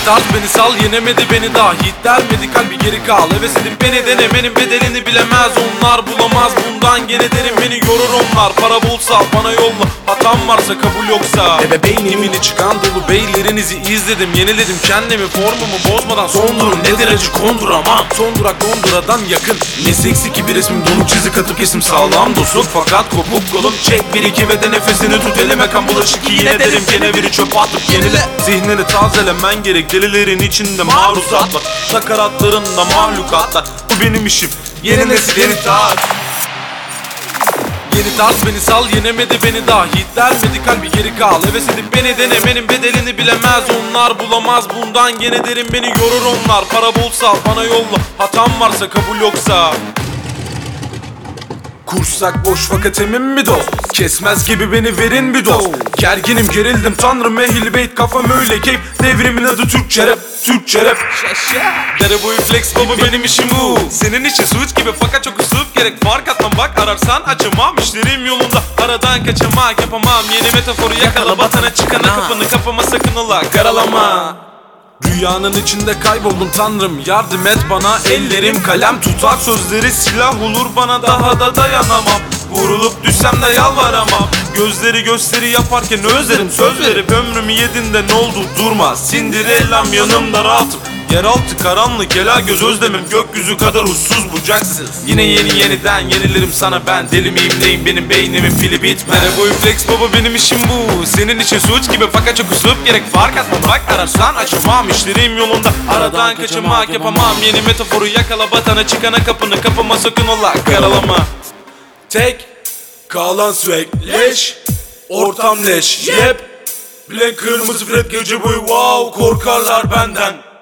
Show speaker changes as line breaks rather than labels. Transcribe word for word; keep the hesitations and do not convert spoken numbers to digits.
Yeni tarz beni sal, yenemedi beni daha. Hit dermedi kalbi geri kal. Heves edin beni denemenin bedelini bilemez. Onlar bulamaz bundan gene derim, beni yorur onlar. Para bulsa bana yolla, hatam varsa kabul yoksa. Ebe beynimini çıkan dolu beylerinizi izledim. Yeniledim kendimi, formumu bozmadan. Son durum nedir acı konduramam. Son durak Dondura'dan yakın. Ne seksi ki bir resmim, donuk çizik atıp kesim sağlam dostluk. Fakat kopuk kolum çek bir iki ve de nefesini tut. Elime kan bulaşık ki yine derim. Keneviri çöp atıp yenile. Zihnini tazelemen gerek, delilerin içinde maruzat var. Nakaratlarında mahlukatlar. Bu benim işim, yeni nesil yeni tarz. Yeni tarz beni sal, yenemedi beni daha. Hit dermedi kalbi geri kal. Heves edip beni denemenin bedelini bilemez. Onlar bulamaz bundan gene derim, beni yorur onlar. Para bulsa bana yolla, hatam varsa kabul yoksa. Kursak boş fakat emin mi dost? Kesmez gibi beni verin bir dost. Gerginim gerildim tanrım ehil beyt, kafam öyle keyif. Devrimin adı Türkçe rap, Türkçe rap. Dere boyu flex baba benim işim bu. Senin için suç gibi fakat çok üslup gerek. Fark atmam bak ararsan açamam. İşlerim yolunda aradan kaçamak yapamam. Yeni metaforu yakala, batana çıkana kapını kapama sakın ola karalama. Rüyanın içinde kayboldum tanrım, yardım et bana. Ellerim kalem tutar, sözleri silah olur, bana daha da dayanamam. Vurulup düşsem de yalvaramam. Gözleri gösteri yaparken özlerim, söz verip ömrümü yedin de ne oldu durma. Sindirellam yanımda rahatım. Yeraltı karanlık ela göz özlemim, gökyüzü kadar uçsuz bucaksız. Yine yeni yeniden yenilerim sana ben. Deli miyim neyim, benim beynimin pili bitmez. Mere boyu flex baba benim işim bu. Senin için suç gibi fakat çok üslup gerek. Fark atma bak ararsan açamam. İşlerim yolunda aradan kaçamak yapamam. Yeni metaforu yakala, batana çıkana kapını kapama sakın ola karalama. Tek kalan swag leş, ortam leş yep. Blank kırmızı fred gece boyu wow, korkarlar benden.